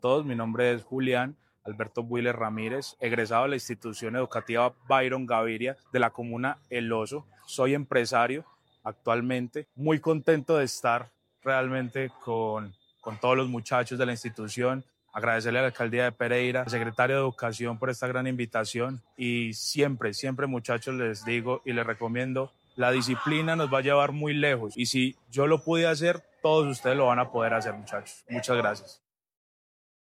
todos, mi nombre es Julián Alberto Builes Ramírez, egresado de la institución educativa Byron Gaviria de la comuna El Oso. Soy empresario actualmente, muy contento de estar realmente con todos los muchachos de la institución. Agradecerle a la alcaldía de Pereira, al secretario de Educación por esta gran invitación y siempre, siempre muchachos les digo y les recomiendo, la disciplina nos va a llevar muy lejos y si yo lo pude hacer, todos ustedes lo van a poder hacer muchachos. Muchas gracias.